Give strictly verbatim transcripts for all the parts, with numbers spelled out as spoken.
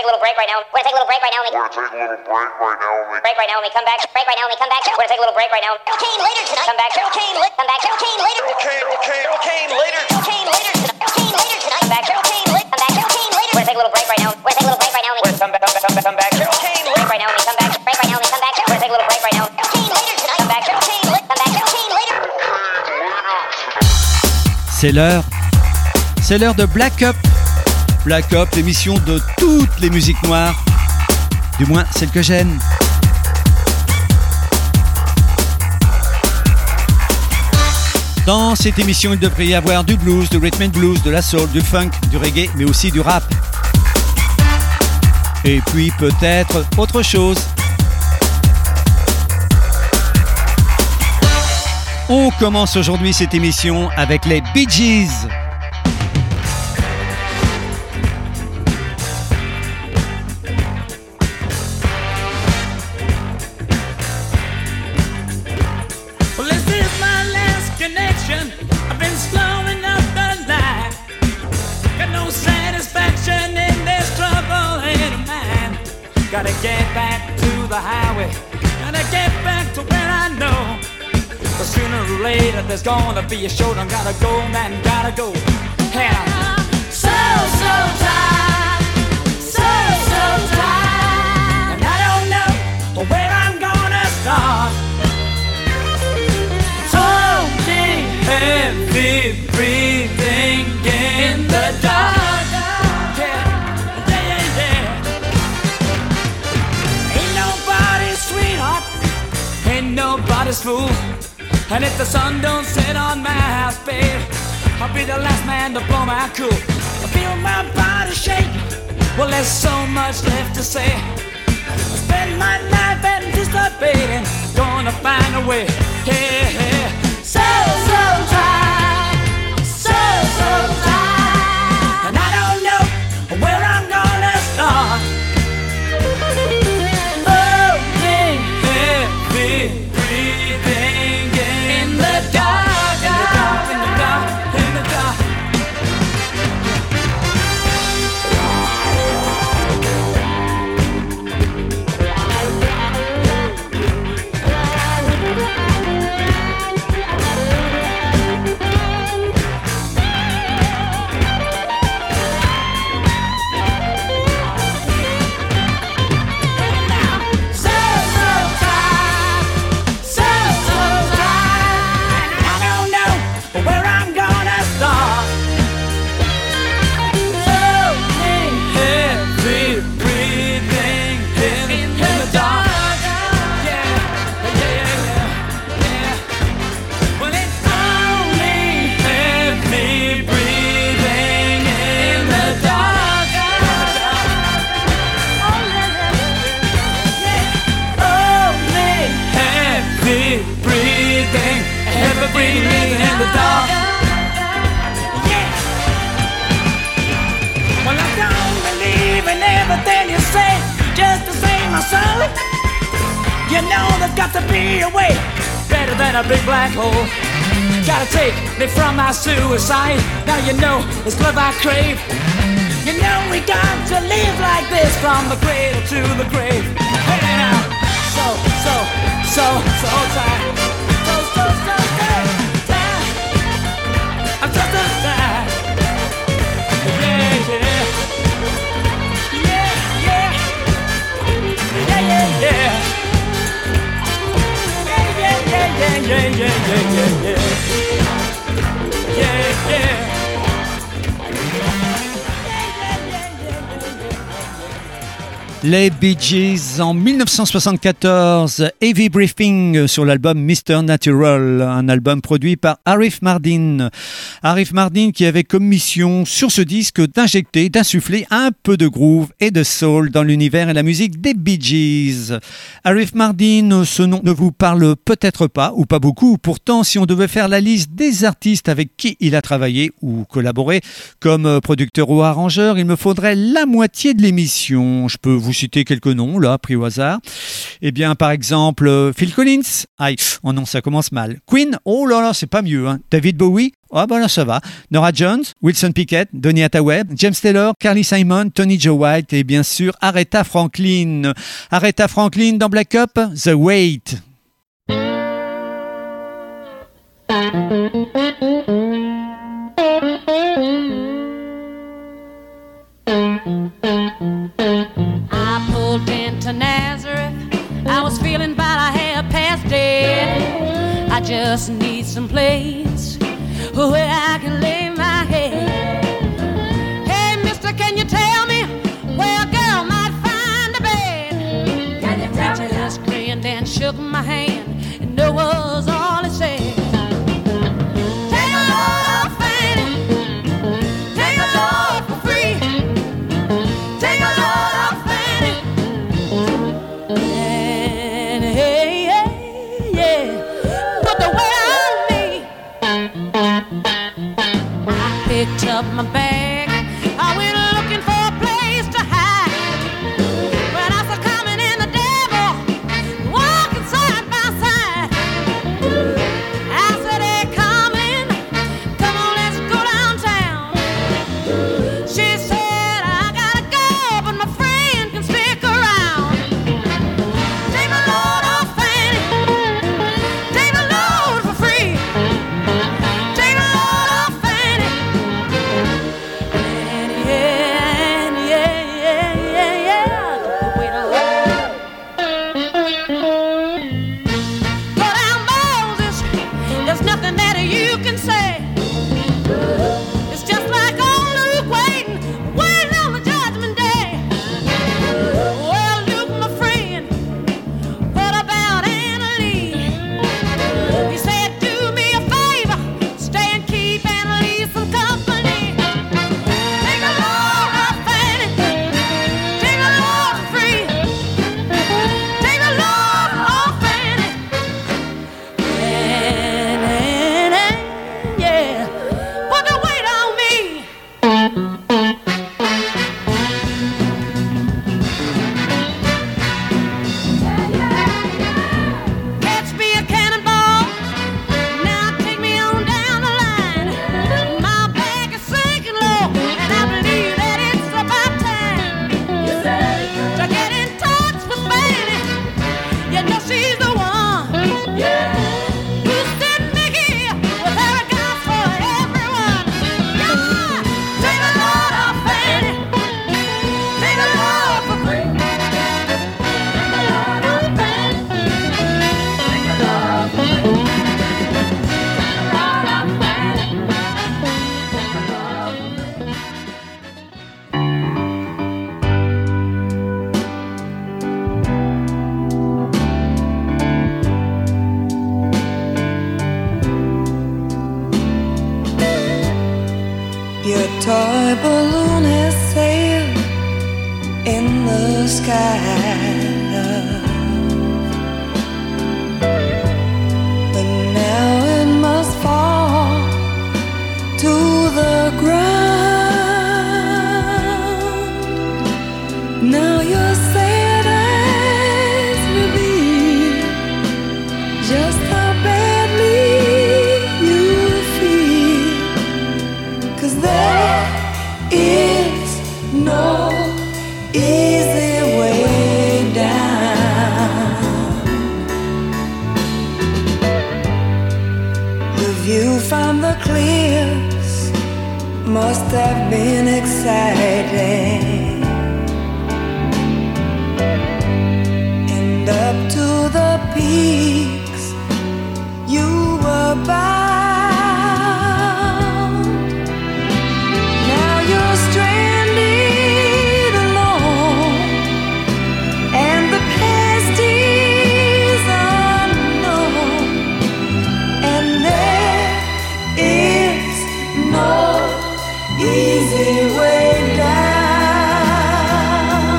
take a little break right now. We're gonna take a little break right now. We're gonna take a little break right now. Break right now. We come back. Break right now. We come back. We're gonna take a little break right now. Okay, later tonight. Come back. Okay, li- come back. Okay, later. Okay, okay, okay, later. Okay, later tonight. Okay, later tonight. Come back. Okay, li- come back. Okay, later. We're gonna take a little break right now. We're gonna take a little break right now. We're gonna come back. Come back. Come back. Come back. Okay, break right now. We come back. Break right now. We come back. We're gonna take a little break right now. Okay, later tonight. Come back. Okay, li- come back. Okay, later. C'est l'heure. C'est l'heure de Black Up. Black Up, l'émission de toutes les musiques noires. Du moins, celles que j'aime. Dans cette émission, il devrait y avoir du blues, du rhythm and blues, de la soul, du funk, du reggae, mais aussi du rap. Et puis peut-être autre chose. On commence aujourd'hui cette émission avec les Bee Gees. Gotta get back to the highway, gotta get back to where I know. But sooner or later there's gonna be a showdown. Gotta go, man, gotta go. And I'm so, so tired, so, so tired. And I don't know where I'm gonna start. Totally heavy breathing in the dark. Nobody's fool. And if the sun don't set on my house, babe, I'll be the last man to blow my cool. I feel my body shake. Well, there's so much left to say. I spend my life anticipating, gonna find a way. Yeah, yeah. So, so tired, so, so tired. And I don't know where I'm gonna start. You know there's got to be a way better than a big black hole. Gotta take me from my suicide. Now you know it's love I crave. You know we got to live like this from the cradle to the grave. Hey now, so, so, so, so tired. So, so, so, so tired. I'm so, so tired. Yeah, yeah. Yeah, yeah. Yeah, yeah, yeah. Yeah, yeah, yeah, yeah, yeah, yeah. Yeah, yeah. Les Bee Gees en dix-neuf cent soixante-quatorze, Heavy Breathing sur l'album mister Natural, un album produit par Arif Mardin. Arif Mardin qui avait comme mission sur ce disque d'injecter, d'insuffler un peu de groove et de soul dans l'univers et la musique des Bee Gees. Arif Mardin, ce nom ne vous parle peut-être pas ou pas beaucoup, pourtant si on devait faire la liste des artistes avec qui il a travaillé ou collaboré comme producteur ou arrangeur, il me faudrait la moitié de l'émission. Je peux vous vous citer quelques noms, là, pris au hasard. Eh bien, par exemple, euh, Phil Collins. Aïe, oh non, ça commence mal. Queen, oh là là, c'est pas mieux. Hein. David Bowie, ah ben là, ça va. Nora Jones, Wilson Pickett, Donny Hathaway, James Taylor, Carly Simon, Tony Joe White et bien sûr, Aretha Franklin. Aretha Franklin dans Black Up, The Wait. I pulled into Nazareth. I was feeling about a half past dead. I just need some place where I can lay my head. Hey, mister, can you tell me where a girl might find a bed? Can you tell me? He just grinned and shook my hand, and no was all he said. Take a load, Fanny. Take a load for free. Take a load, Fanny. And hey, hey, yeah, put the weight on me. I picked up my bag. I went looking for a place to hide. When I saw coming in the devil, walking side by side, I said, hey, coming, come on, let's go downtown. She said, I gotta go, but my friend can stick around. Take a load off Fanny. Take a load for free. Take a load off Fanny. And yeah, and yeah, yeah, yeah, yeah. Took the weight off. Go down, Moses. There's nothing that you can say. It's just like old Luke waiting, waiting on the judgment day. Well, Luke, my friend, what about Anna Lee? He said, do me a favor, stay and keep Anna Lee some company. Take a load off Fanny. Take a load for free. Take a load off Fanny. And, and, and, yeah, put the weight on me. Catch me a cannonball. Now take me on down the line. My back is sinking low, and I believe that it's about time to get in touch with Fanny. You know she's the one who's sitting me here with arrogance for everyone. Yeah, take a load off Fanny. Take a load for free. Take a load off Fanny. Take a load for free. Take a load off Fanny. Take a load for free. Your toy balloon has sailed in the sky, but now it must fall to the ground. Now your sad eyes reveal just how badly you feel. 'Cause there is no easy way down. The view from the cliffs must have been exciting, and up to the peaks you were bound. Now you're stranded alone, and the past is unknown, and there is no easy way down.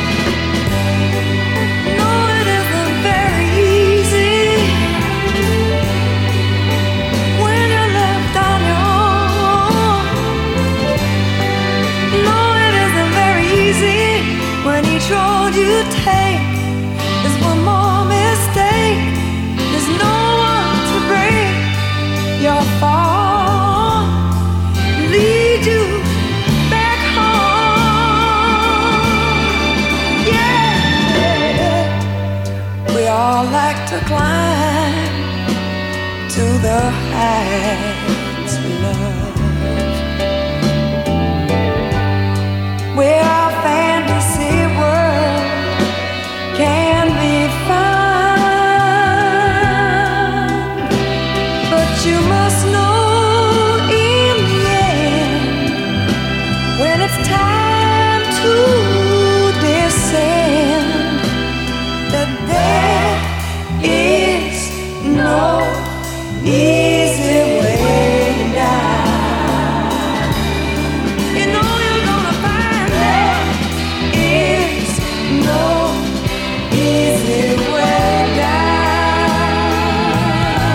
No, it isn't very easy. you take is one more mistake. There's no one to break your fall, lead you back home. Yeah, we all like to climb to the heights of love, where our fantasy world can be found. But you must know in the end, when it's time to descend, that there is no easy way down. You know you're gonna find there is no easy way down.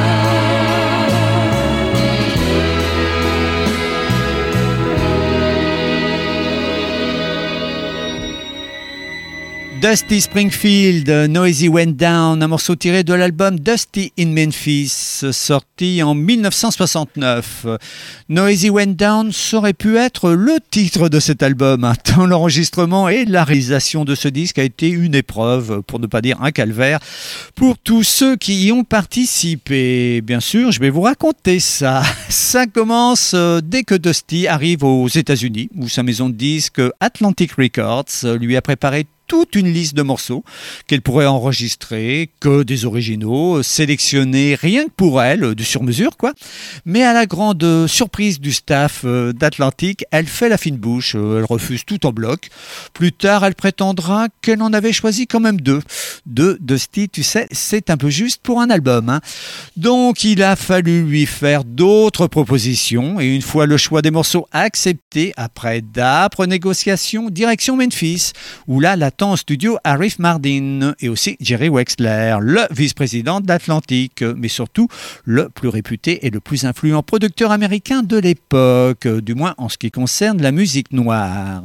Dusty Springfield, Noisy Went Down, un morceau tiré de l'album Dusty in Memphis, sorti en mille neuf cent soixante-neuf. Noisy Went Down aurait pu être le titre de cet album, hein, tant l'enregistrement et la réalisation de ce disque a été une épreuve, pour ne pas dire un calvaire, pour tous ceux qui y ont participé. Bien sûr, je vais vous raconter ça. Ça commence euh, dès que Dusty arrive aux États-Unis, où sa maison de disques Atlantic Records lui a préparé toute une liste de morceaux qu'elle pourrait enregistrer, que des originaux, sélectionnés rien que pour elle, du sur-mesure quoi. Mais à la grande surprise du staff d'Atlantic, elle fait la fine bouche, elle refuse tout en bloc. Plus tard, elle prétendra qu'elle en avait choisi quand même deux. Deux, Dusty, tu sais, c'est un peu juste pour un album, hein. Donc il a fallu lui faire d'autres propositions, et une fois le choix des morceaux accepté, après d'âpres négociations, direction Memphis, où là, la en studio Arif Mardin et aussi Jerry Wexler, le vice-président d'Atlantic, mais surtout le plus réputé et le plus influent producteur américain de l'époque, du moins en ce qui concerne la musique noire.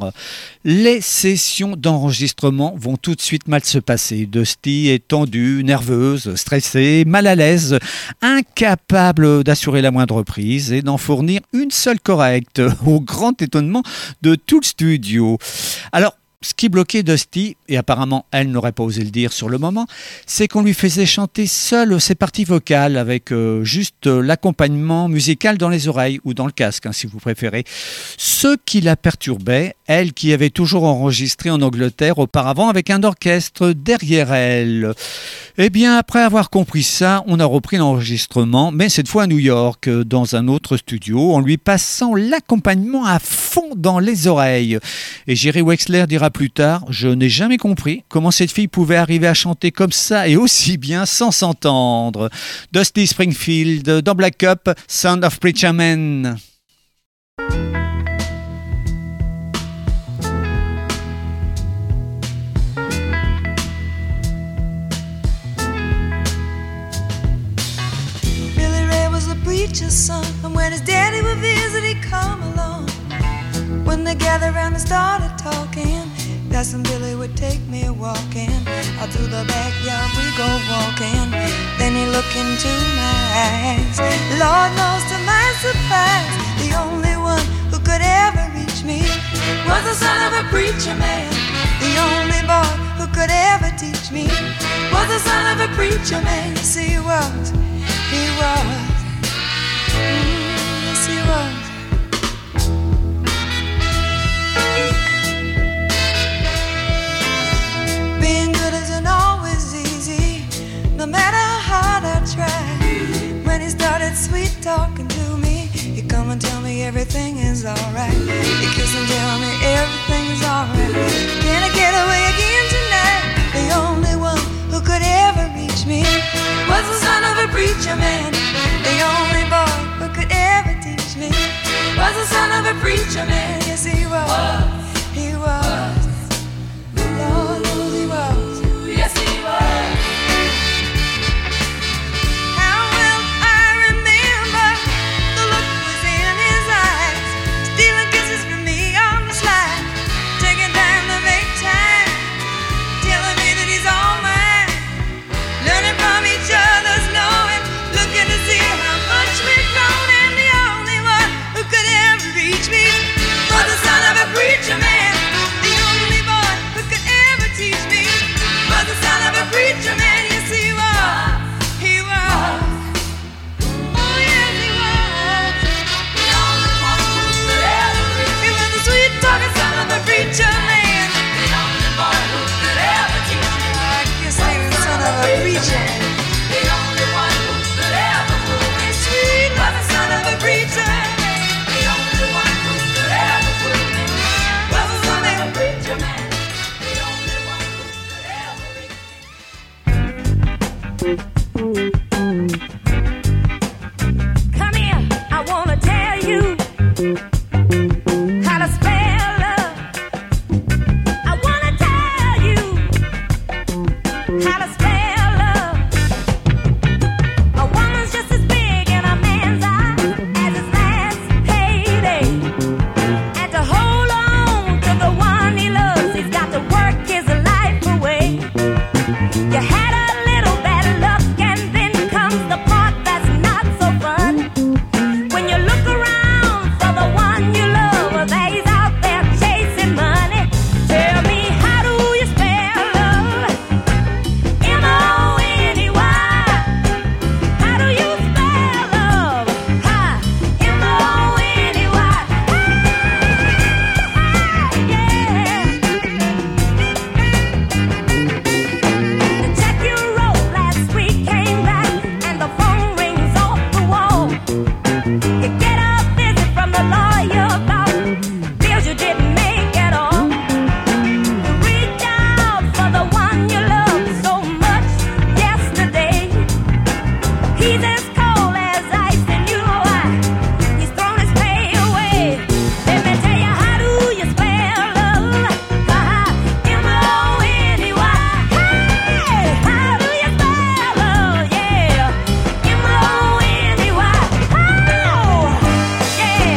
Les sessions d'enregistrement vont tout de suite mal se passer. Dusty est tendue, nerveuse, stressée, mal à l'aise, incapable d'assurer la moindre prise et d'en fournir une seule correcte, au grand étonnement de tout le studio. Alors, ce qui bloquait Dusty, et apparemment elle n'aurait pas osé le dire sur le moment, c'est qu'on lui faisait chanter seule ses parties vocales avec euh, juste euh, l'accompagnement musical dans les oreilles ou dans le casque, hein, si vous préférez. Ce qui la perturbait, elle qui avait toujours enregistré en Angleterre auparavant avec un orchestre derrière elle. Eh bien, après avoir compris ça, on a repris l'enregistrement, mais cette fois à New York, dans un autre studio, en lui passant l'accompagnement à fond dans les oreilles. Et Jerry Wexler dira plus tard, je n'ai jamais compris comment cette fille pouvait arriver à chanter comme ça et aussi bien sans s'entendre. Dusty Springfield dans Black Up, Sound of Preacher Man. Billy Ray was a preacher's son, and when his daddy would visit, he'd come along. When they gathered around and started talking, Cousin Billy would take me walking. Out through the backyard we go walking. Then he looked into my eyes. Lord knows to my surprise, the only one who could ever reach me was the son of a preacher man. The only boy who could ever teach me was the son of a preacher man. Yes, he was, he was, mm, yes, he was. Being good isn't always easy, no matter how hard I try. When he started sweet talking to me, he'd come and tell me everything is alright. He'd kiss and tell me everything is alright. Can I get away again tonight? The only one who could ever reach me was the son of a preacher man. The only boy who could ever teach me was the son of a preacher man. Yes, he was, he was. Lord knows he was. Yes, he was. How well I remember the look was in his eyes, stealing kisses from me on the slide, taking time to make time, till how to spell love. I wanna tell you how to spell love. A woman's just as big in a man's eye as his last payday. And to hold on to the one he loves, he's got to work his life away. You had a little bad luck, and then comes the part that's not so fun. When you look around for the one you love, that he's out there chasing money. Tell me, how do you spell love? M O N E Y. How do you spell love? Ha, M O N E Y. Yeah. The check you wrote last week came back, and the phone rings off the wall. You get a visit from the lawyer about bills you didn't make at all. You reach out for the one you loved so much yesterday. He's as cold as ice, and you know why. He's thrown his pay away. Let me tell you, how do you spell love? Ha-ha, M O N E Y. Hey, how do you spell love? Yeah, M O N E Y. Oh, yeah.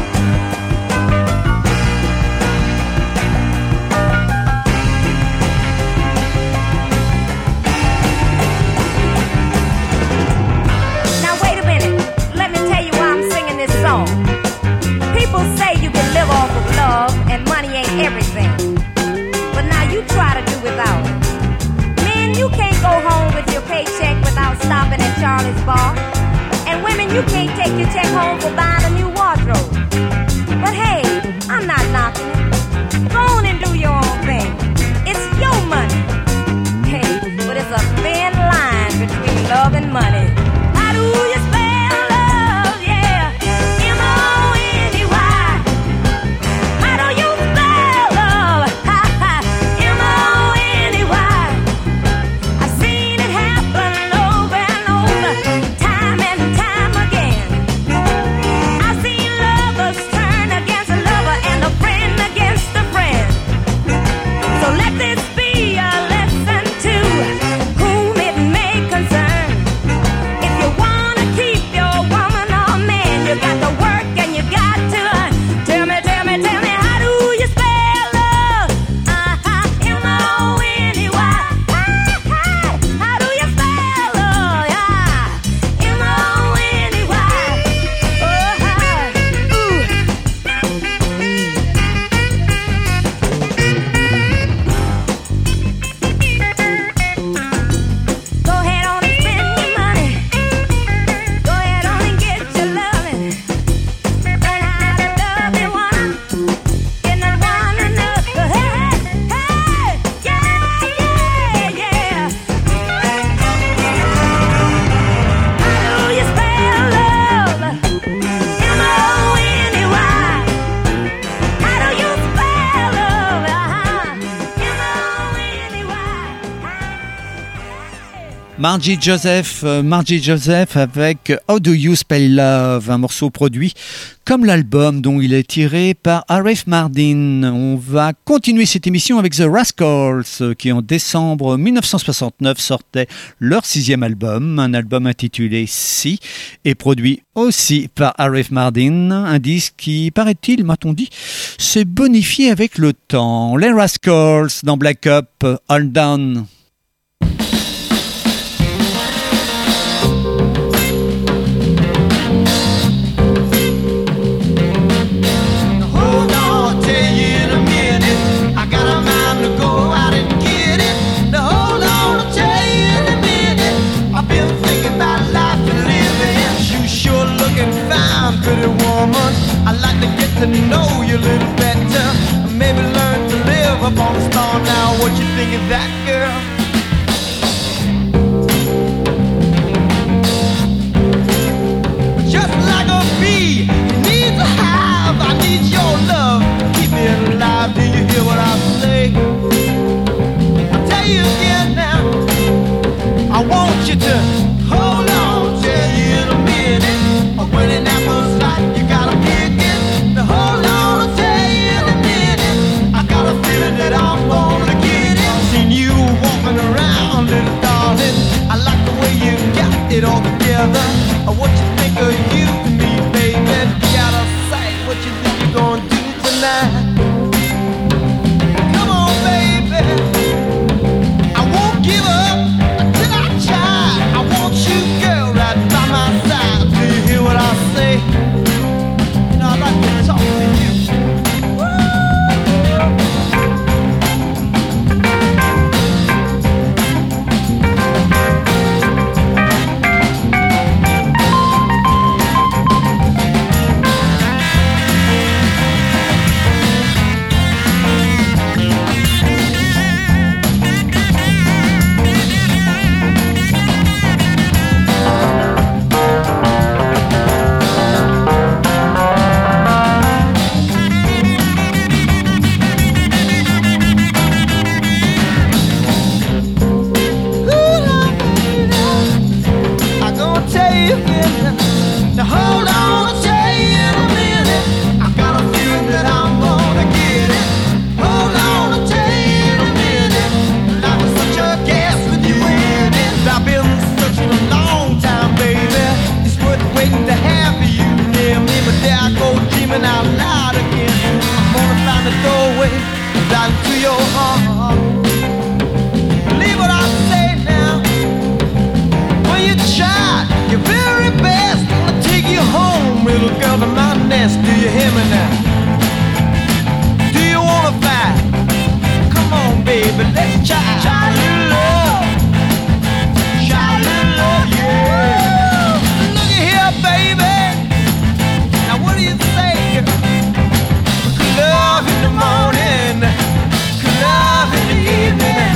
Now wait a minute, let me tell you why I'm singing this song. People say you can live off of love and money ain't everything. But now you try to do without it. Men, you can't go home with your paycheck without stopping at Charlie's bar. And women, you can't take your check home for buying a new wardrobe. But hey, I'm not knocking it. Go on and do your own thing. It's your money. Hey, but it's a thin line between love and money. How do you spell love? Yeah, M O N E Y. How do you spell love? Ha ha, M O N E Y. I've seen it happen over and over, time and time again. I've seen lovers turn against a lover and a friend against a friend. So let this be a lesson to whom it may concern. If you wanna keep your woman or man, you got to work and you got to earn. Tell me, tell me, tell me, how do you spell love? Uh-huh, M O N E Y. Uh-huh, how do you spell love? Yeah, M O N E Y. Uh-huh, ooh. Go ahead on and spend your money. Go ahead on and get your loving. Learn how to love me one, and not one another. Hey, hey, yeah, yeah, yeah. How do you spell love? M O N E Y. How do you spell love? Uh-huh. M O N E Y. Margie Joseph, euh, Margie Joseph avec How Do You Spell Love, un morceau produit comme l'album dont il est tiré par Arif Mardin. On va continuer cette émission avec The Rascals qui en décembre mille neuf cent soixante-neuf sortait leur sixième album, un album intitulé Si, et produit aussi par Arif Mardin, un disque qui, paraît-il, m'a-t-on dit, s'est bonifié avec le temps. Les Rascals dans Black Up, Hold Down. Hold on, I'll tell you in a minute. I got a mind to go out and get it. Now hold on, I'll tell you in a minute. I've been thinking about life and living. You sure looking fine, pretty woman. I'd like to get to know you a little better. Maybe learn to live up on the star now. What you think of that, girl? Just like a bee needs a hive, I need your love. Keep me alive. Do you hear what I say? I'll tell you again now. I want you to hold on. Tell you in a minute. When an apple's hot, you gotta pick it. dance, do you hear me now? Do you wanna fight? Come on, baby, let's try, try a little love. Try a little love, yeah. Look at here, baby. Now what do you say? Good love in the morning, good love in the evening.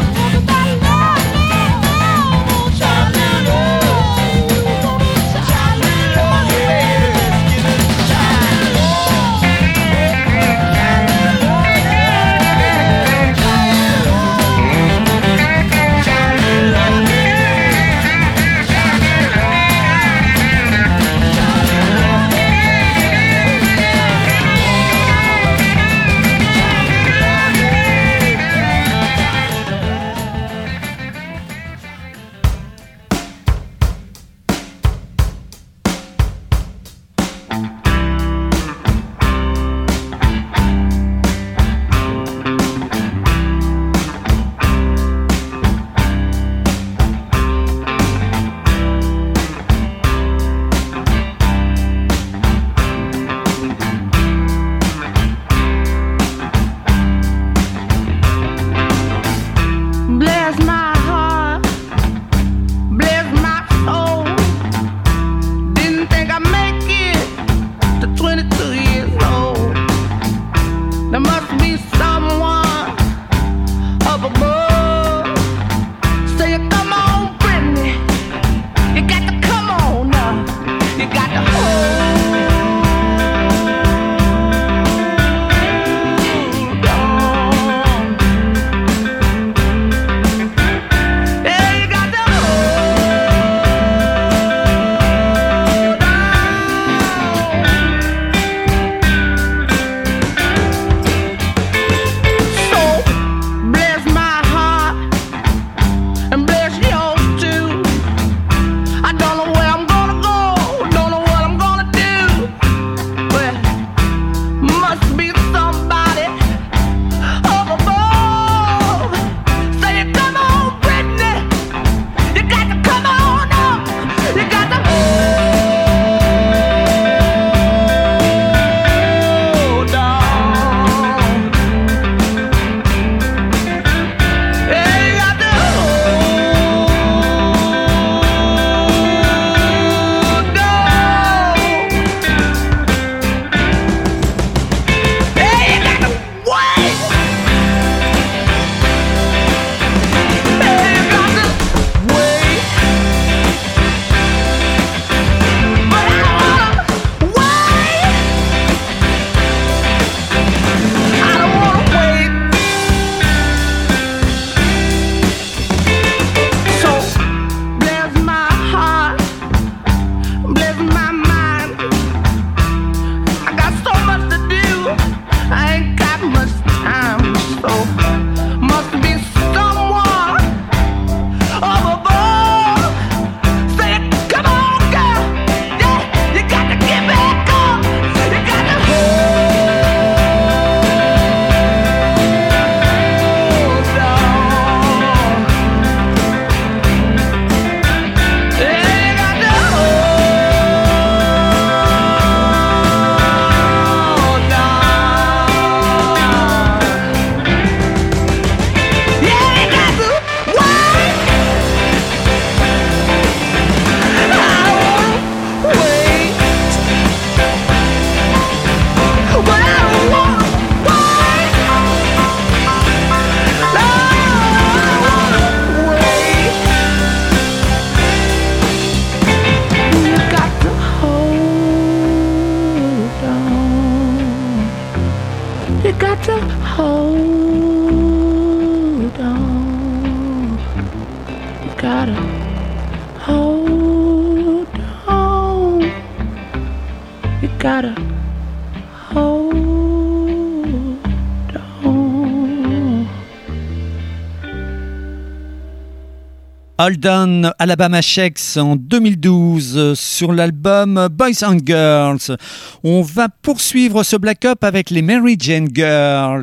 Holden Alabama Shakes en deux mille douze sur l'album Boys and Girls. On va poursuivre ce Black Up avec les Mary Jane Girls,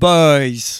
Boys.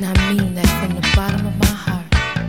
I mean that from the bottom of my heart.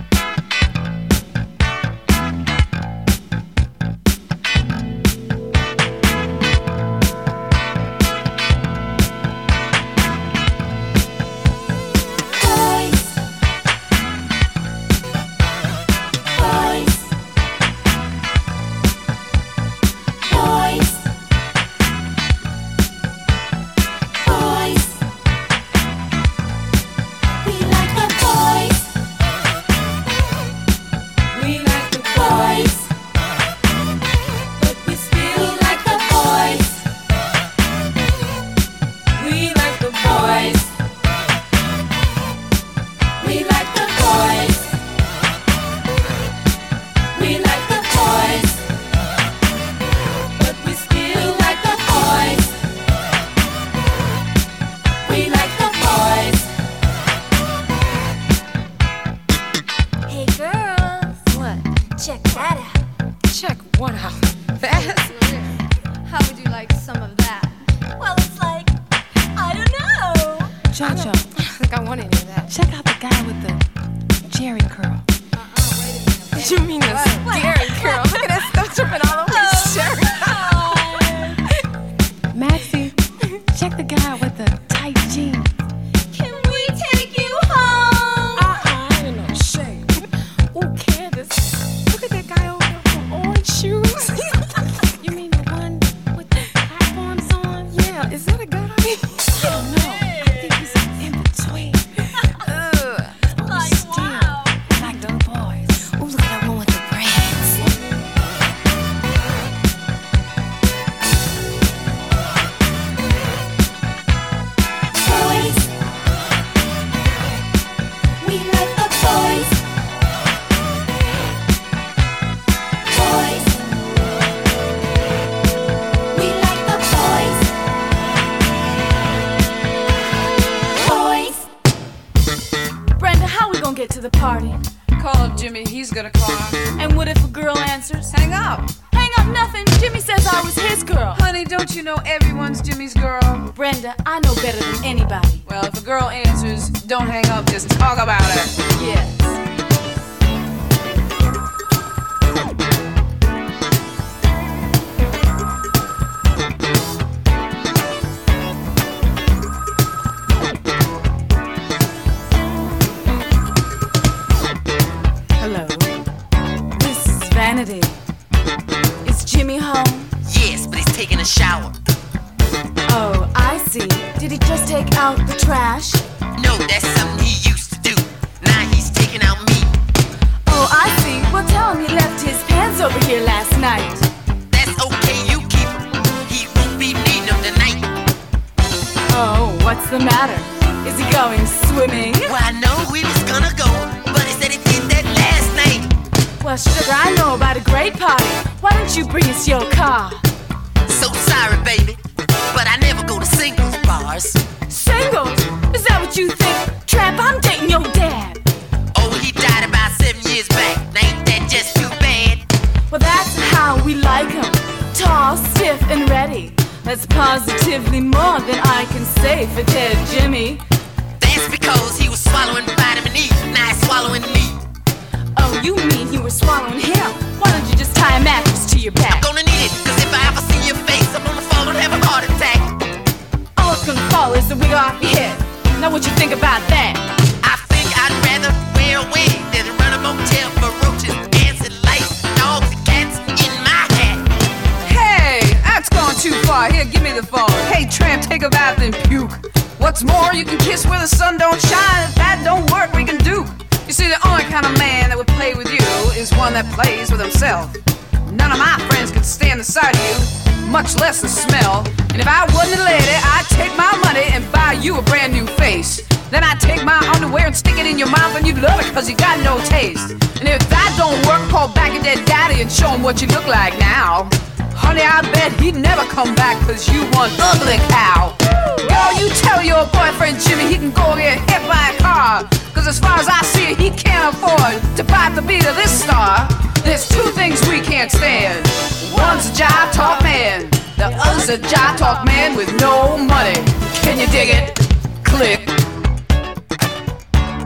What you look like now, honey, I bet he'd never come back cause you one ugly cow. Girl, you tell your boyfriend Jimmy he can go get hit by a car, cause as far as I see it, he can't afford to bite the beat of this star. There's two things we can't stand. One's a jive talk man, the other's a jive talk man with no money. Can you dig it? Click.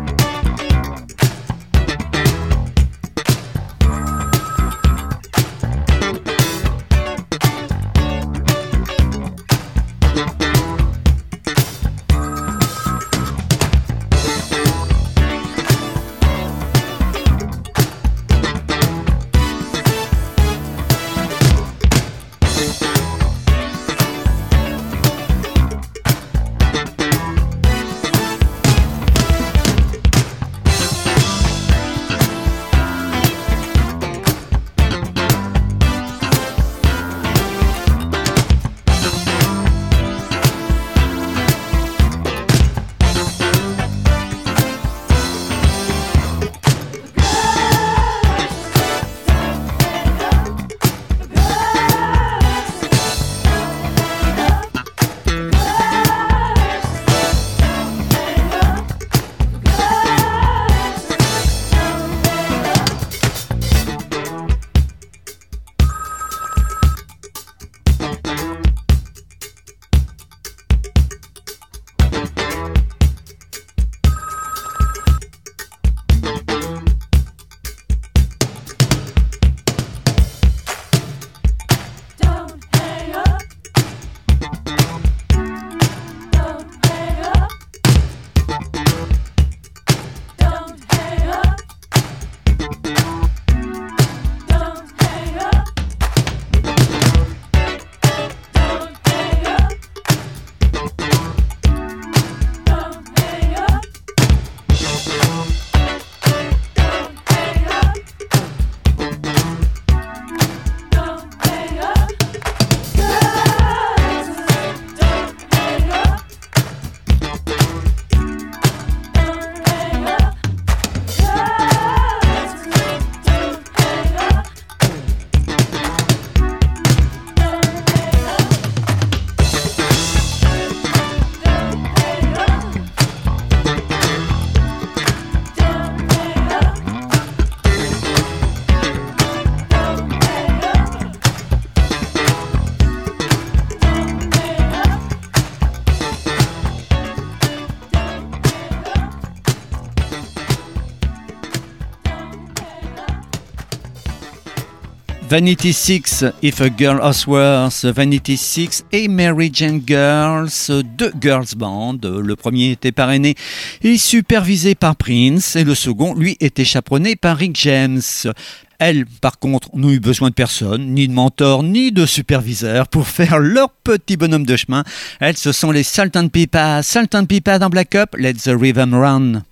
Vanity Six, If a Girl Houseworth, Vanity Six et Mary Jane Girls, deux girls bands. Le premier était parrainé et supervisé par Prince et le second, lui, était chaperonné par Rick James. Elles, par contre, n'ont eu besoin de personne, ni de mentor, ni de superviseur pour faire leur petit bonhomme de chemin. Elles, ce sont les Salt and Pepper. Salt and Pepper dans Black Up, Let the Rhythm Run.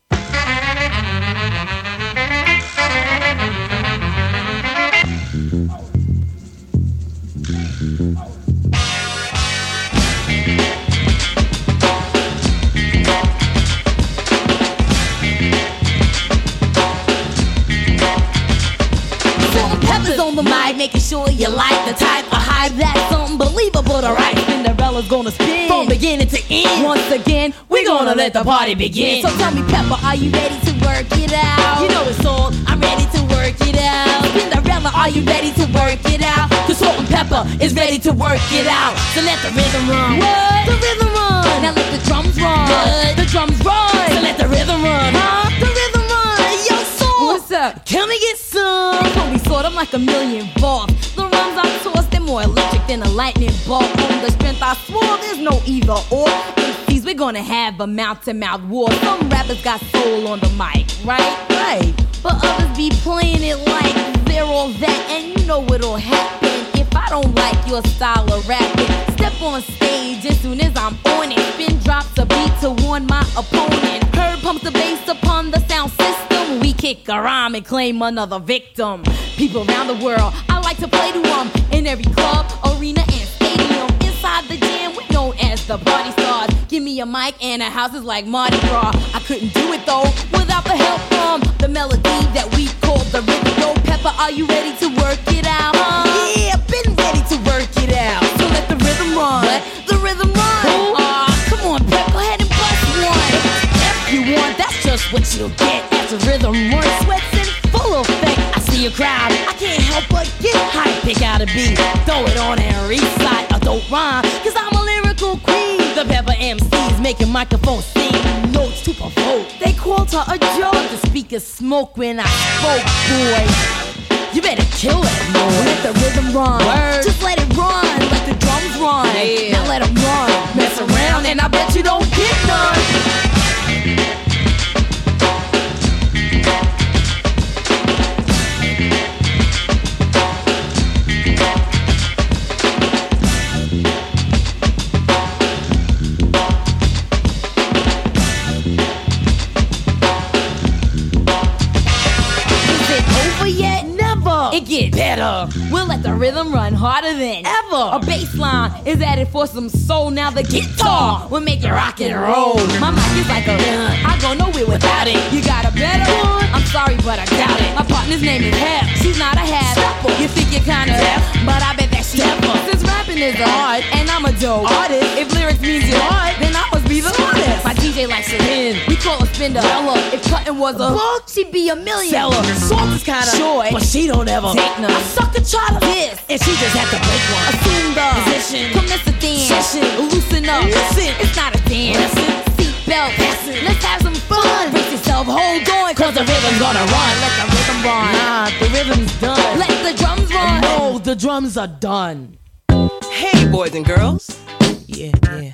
On the mic, making sure you like the type of hype that's unbelievable to write. Cinderella's gonna spin from beginning to end. Once again, we're gonna let the party begin. So tell me, Pepper, are you ready to work it out? You know it's all, I'm ready to work it out. Cinderella, are you ready to work it out? Cause Salt and Pepper is ready to work it out. So let the rhythm run. What? The rhythm run. Now let the drums run. What? The drums run. So let the rhythm run. Huh? The rhythm run. Yo, Salt, what's up? Can we get some? We sort them like a million volts. The runs I toss, they're more electric than a lightning bolt. On the strength I swore, there's no either or. M Cs, we're gonna have a mouth-to-mouth war. Some rappers got soul on the mic, right? Right. But others be playing it like they're all that, and you know what'll happen if I don't like your style of rapping. Step on stage as soon as I'm on it. Spin drops a beat to warn my opponent. Herb pumps the bass upon the sound system. We kick a rhyme and claim another victim. People around the world, I like to play to them. In every club, arena, and stadium. Inside the jam, we're known as the party stars. Give me a mic and a house is like Mardi Gras. I couldn't do it though, without the help from the melody that we call the rhythm. Yo, Pepper, are you ready to work it out? Huh? Yeah, been ready to work it out. So let the rhythm run. What? The rhythm run. Aw, uh, come on, Pep, go ahead and bust one. If you want, that's just what you'll get. As the rhythm runs, sweats in full effect. I see a crowd, I can't help but get hype. Pick out a beat, throw it on and recite a dope rhyme. Cause I'm a lyrical queen. The Pepper M Cs making microphones sing notes to provoke. They called her a joke. The speakers smoke when I spoke, boy. You better kill it, boy. Let the rhythm run. Word. Just let it run. Let the drums run. Yeah. Now let them run. Mess around and I bet you don't get none. It gets better. We'll let the rhythm run harder than ever. A bass line is added for some soul. Now the guitar will make it rock and roll. My mic is like a gun. I go nowhere without it. You got a better one? I'm sorry, but I doubt it. My partner's name is Hep. She's not a half. You think you're kinda deaf, but I bet that she's never. Since rapping is art, and I'm a dope artist. If lyrics means you're hard, then I must be the artist. My D J likes to win. We call her Spinderella. If cutting was a book, she'd be a million seller. Salt is kinda short, but she don't ever take none. I suck a child of this, and she just had to break one. Assume the position, commence the dance session. Loosen up, listen, it's not a dance. Listen, seatbelt, let's have some fun. Brace yourself, hold on, cause the rhythm's gonna run. Let the rhythm run. Nah, the rhythm's done. Let the drums run. No, the drums are done. Hey, boys and girls. Yeah, yeah.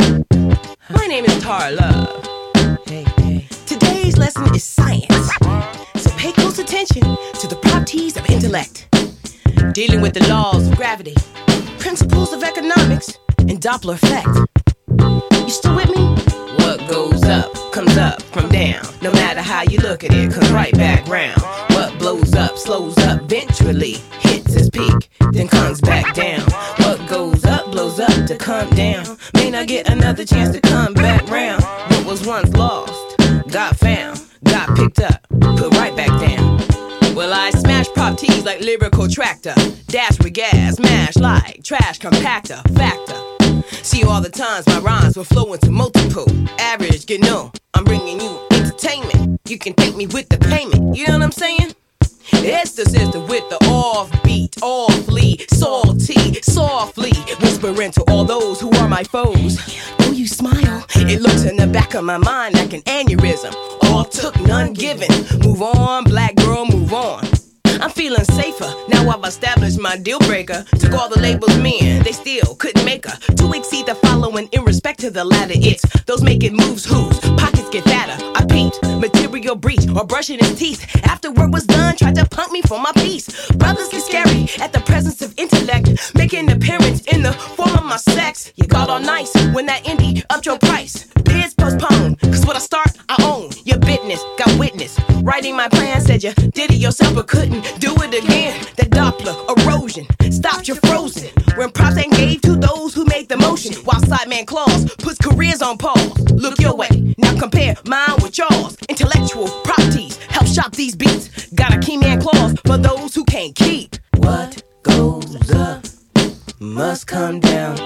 My name is Tara Love. Hey, hey. Today's lesson is science. So pay close attention to the properties of intellect. Dealing with the laws of gravity, principles of economics, and Doppler effect. You still with me? What goes up, comes up from down. No matter how you look at it, comes right back round. What blows up, slows up, eventually hits its peak, then comes back down. What goes up, blows up to come down. May not get another chance to come back round. What was once lost, got found, got picked up, put right back down. Well, I smash pop teas like lyrical tractor. Dash with gas, mash like trash compactor, factor. See all the times my rhymes will flow into multiple. Average, you know, I'm bringing you entertainment. You can thank me with the payment, you know what I'm saying? It's the system with the offbeat, awfully, salty, softly whispering to all those who are my foes. Though you smile, it looks in the back of my mind like an aneurysm. All took, none given. Move on, black girl, move on. I'm feeling safer. Now I've established my deal breaker. Took all the labels men, they still couldn't make her. To exceed the following in respect to the latter. It's those making moves whose pockets get fatter. I peeped, material breach or brushing his teeth. After work was done, tried to punk me for my piece. Brothers get scary at the presence of intellect, making appearance in the form of my sex. You got all nice when that indie upped your price. Bids postponed, cause what I start, I own. Your business, got witness. Writing my plan said you did it yourself but couldn't do it again. That Doppler erosion stopped you frozen. When props ain't gave to those who make the motion, while Sideman Claus puts careers on pause. Look your way, now compare mine with yours. Intellectual properties help shop these beats. Got a key man clause for those who can't keep. What goes up must come down.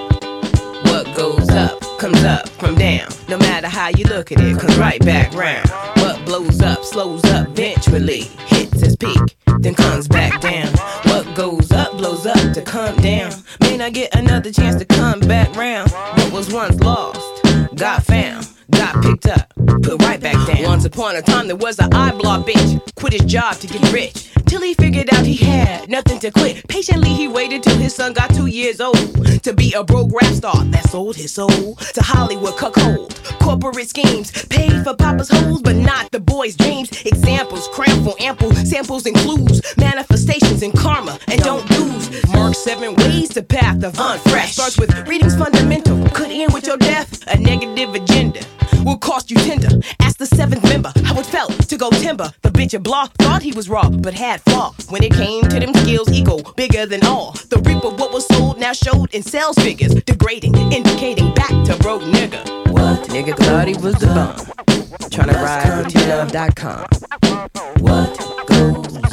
What goes up comes up from down. No matter how you look at it, comes right back round. What blows up slows up eventually, hits its peak, then comes back down. What goes up blows up to come down. May not get another chance to come back round. What was once lost got found, got picked up, put right back down. Once upon a time there was an eyeball bitch, quit his job to get rich, till he figured out he had nothing to quit. Patiently he waited till his son got two years old to be a broke rap star that sold his soul to Hollywood cuckold. Corporate schemes paid for Papa's hoes, but not the boy's dreams. Examples crammed for ample samples and clues, manifestations and karma and don't do's. Mark seven ways to path of unfresh. Starts with readings fundamental, could end with your death. A negative agenda will cost you tender. Ask the seventh member how it felt to go timber. The bitch of blah thought he was raw, but had flaw. When it came to them skills, ego bigger than all. The reap of what was sold now showed in sales figures, degrading, indicating back to broke nigga. What? Nigga thought he was the bomb, tryna ride with T love dot com. What goes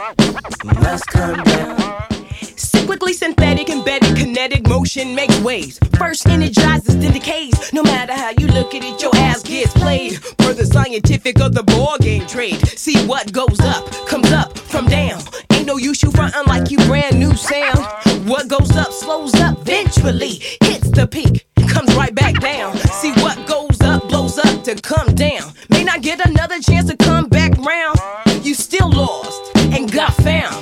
up must come down. Cyclically synthetic, embedded, kinetic motion makes waves. First energizes, then decays. No matter how you look at it, your ass gets played. Further scientific of the board game trade. See what goes up, comes up from down. Ain't no use you frontin' like you brand new sound. What goes up, slows up, eventually hits the peak, comes right back down. See what goes up, blows up to come down. May not get another chance to come back round. You still lost and got found.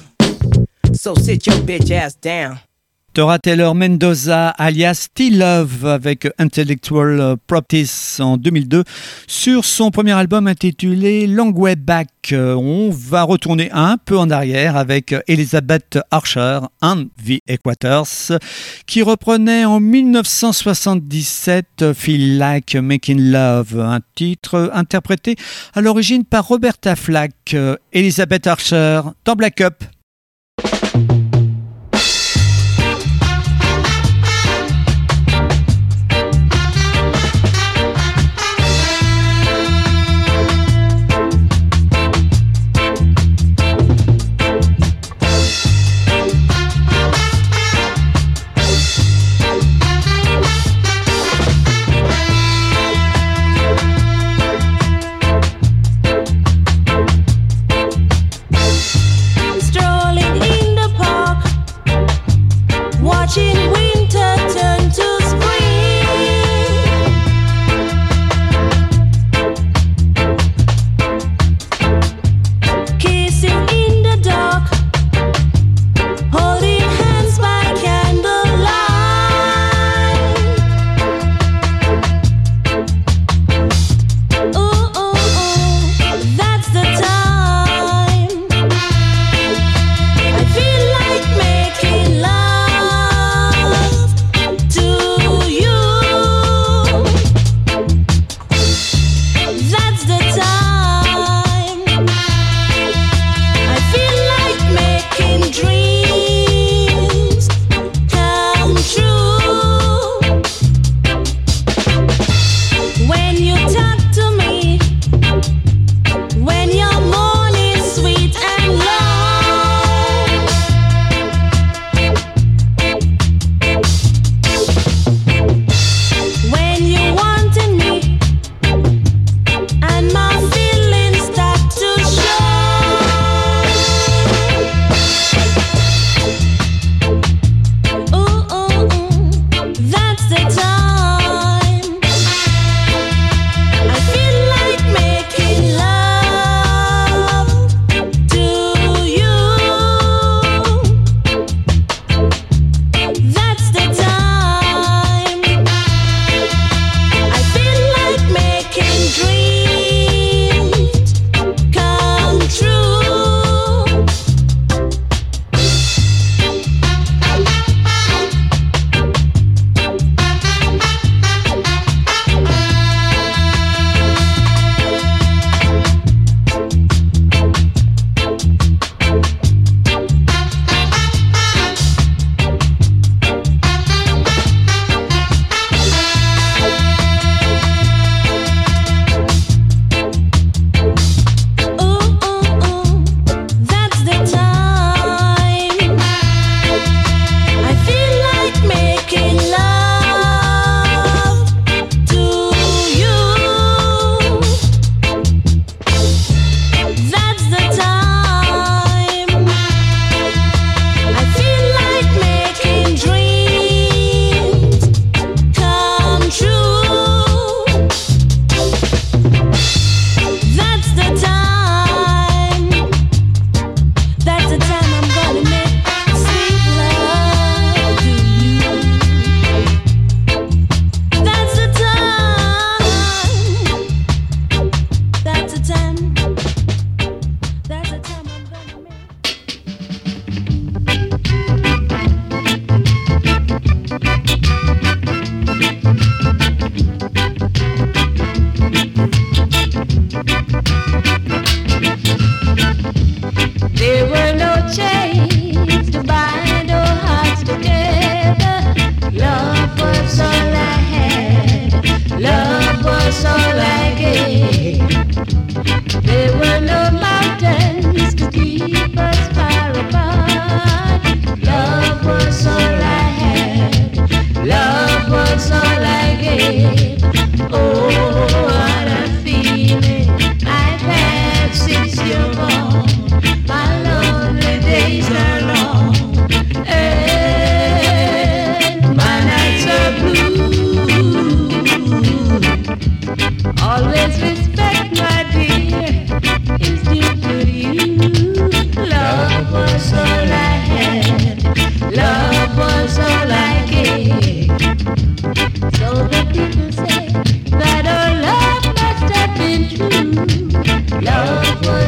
So sit your bitch ass down. Tora Taylor Mendoza alias T-Love avec Intellectual Properties en deux mille deux sur son premier album intitulé Long Way Back. On va retourner un peu en arrière avec Elizabeth Archer and the Equators qui reprenait en dix-neuf cent soixante-dix-sept Feel Like Making Love, un titre interprété à l'origine par Roberta Flack. Elizabeth Archer dans Black Up. And my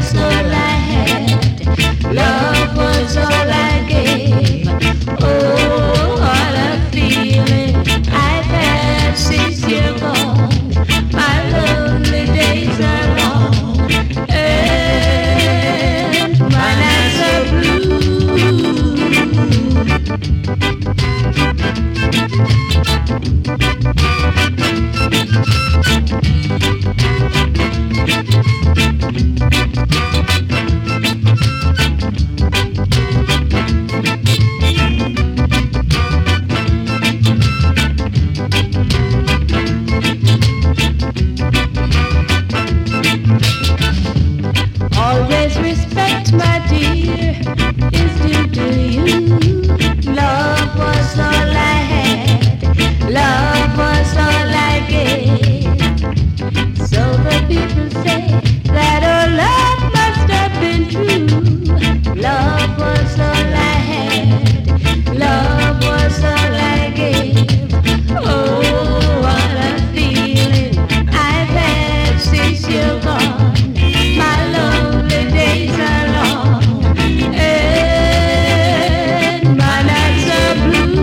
was all I had. Love was all I gave. Oh, what a feeling I've had since you're gone. My lonely days are long, and my nights are blue. Always respect, my dear, is due to you. Love was all I had. Love was all I gave. So the people say that our love must have been true. Love was all I had. Love was all I gave. Oh, what a feeling I've had since you're gone. My lonely days are long, and my nights are blue.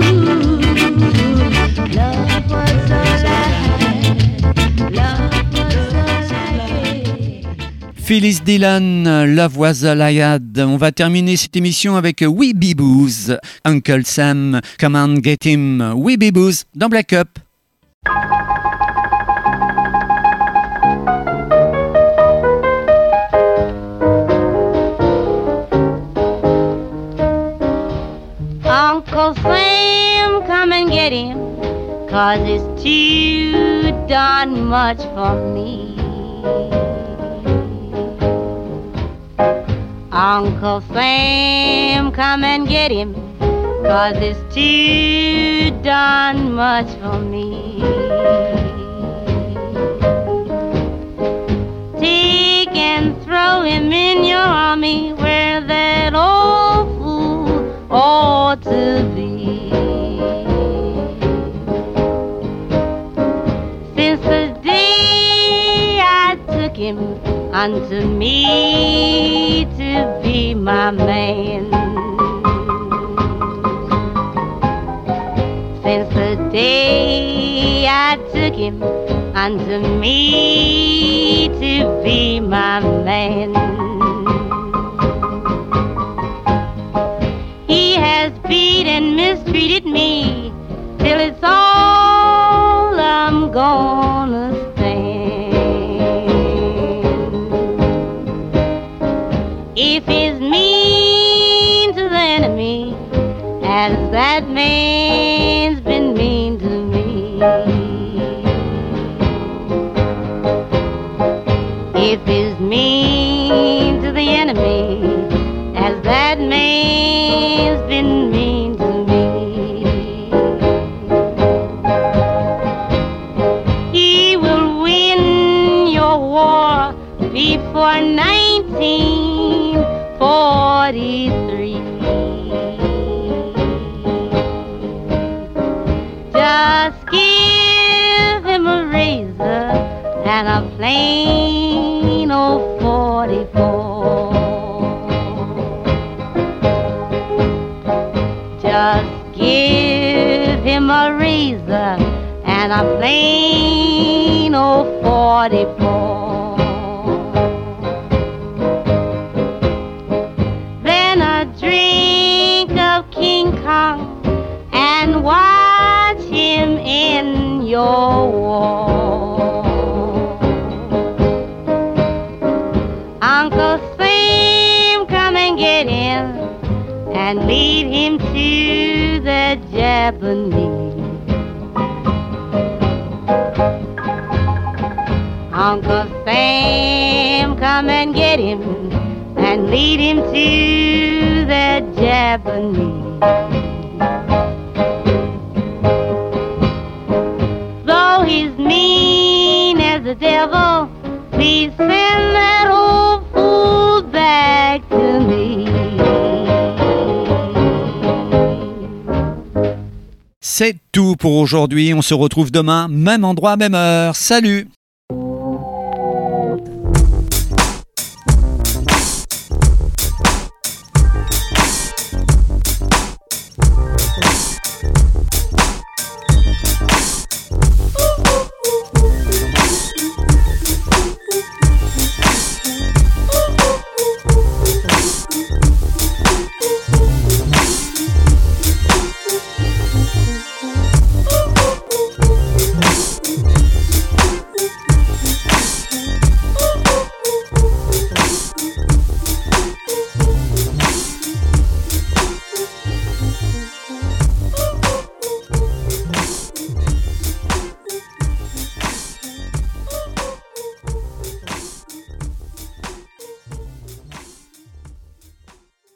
Love was all I had. Love was all I gave. Phyllis Dillon, Love Was All I Had. On va terminer cette émission avec Weebie Booze. Uncle Sam, Come on Get Him. Weebie Booze dans Black Up. Uncle Sam, come and get him, 'cause it's too darn much for me. Uncle Sam, come and get him, 'cause it's too darn much for me. Take and throw him in your army where that old fool ought to be. Since the day I took him unto me to be my man, since the day I took him unto me to be my man, he has beat and mistreated me till it's all I'm gonna stand. If he's mean to the enemy as that man's been mean to me, if he's mean to the enemy as that man's been mean to me, he will win your war before nineteen forty-three. Just give him a razor and a plain old forty-four. Just give him a razor and a plain old forty-four. Then a drink of King Kong and watch him in your war. Uncle Sam, come and get him and lead him to the Japanese. Uncle Sam, come and get him and lead him to the Japanese. Though he's mean as the devil, please send that old fool back to me. C'est tout pour aujourd'hui. On se retrouve demain, même endroit, même heure. Salut! Ooh, ooh.